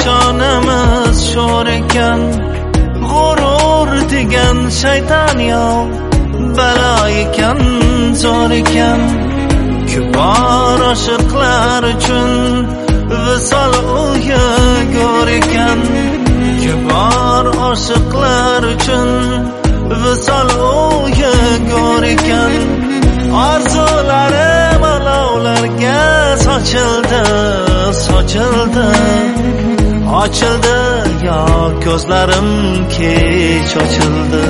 peshonamiz sho'r ekan, g'urur degan shayton yo'q, balo ekan, zo'r ekan. Kibor oshiqlar uchun visol o'yi go'r ekan, kibor oshiqlar uchun visol o'yi go'r ekan. Orzularim olovlarga sochildi, sochildi, ochildi, yo ko'zlarim kech ochildi.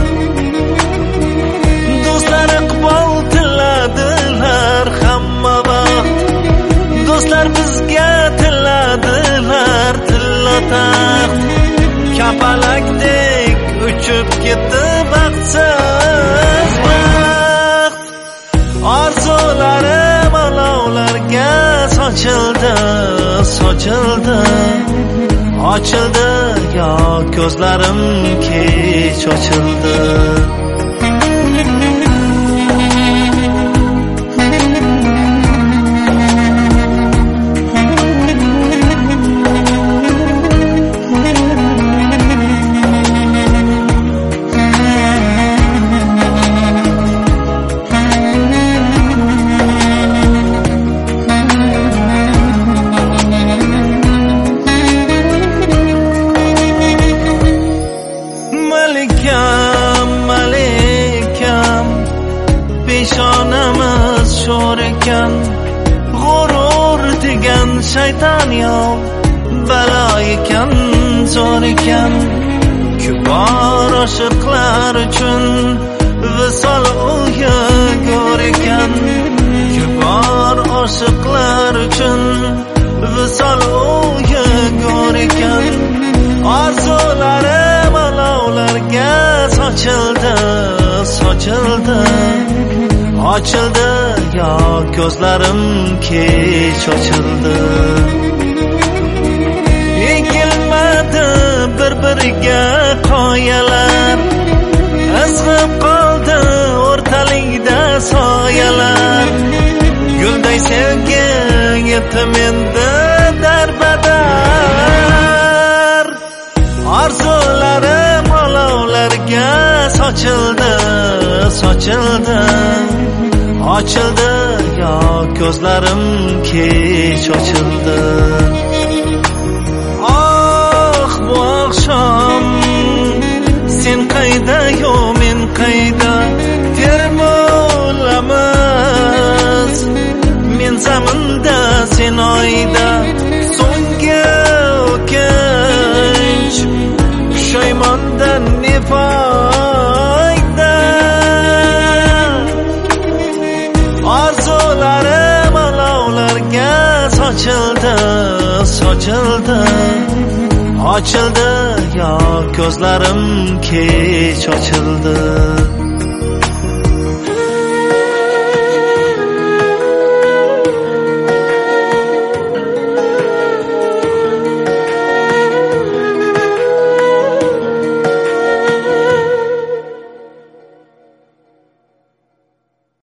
Do'stlar iqbol tiladilar hamma vaqt, do'stlar bizga tiladilar tilla taxt. Kapalakdek uchib ketdi baxtsiz baxt. Orzularim olovlarga sochildi, sochildi, ochildi, yo ko'zlarim kech ochildi. Peshonamiz sho'r ekan, g'urur degan shayton yo'q, balo ekan, zo'r ekan. Kibor oshiqlar uchun visol o'yi go'r ekan, kibor oshiqlar uchun visol o'yi go'r ekan. Orzularim olovlarga sochildi, sochildi, ochildi, yo ko'zlarim kech ochildi. Ekilmadi bir-biriga qoyalar, izg'ib qoldi o'rtalikda soyalar. Gulday sevgi yetim endi darbadar. Orzularim olovlarga sochildi, sochildi, ochildi, yo ko'zlarim kech ochildi. Oh bu oqshom sen qayda, yo men qayda, termolamiz men zaminda, sen oyda. So'nggi o'kinch pushaymondan ne foyda. Orzularim olovlarga sochildi, sochildi, ochildi, yo ko'zlarim kech ochildi.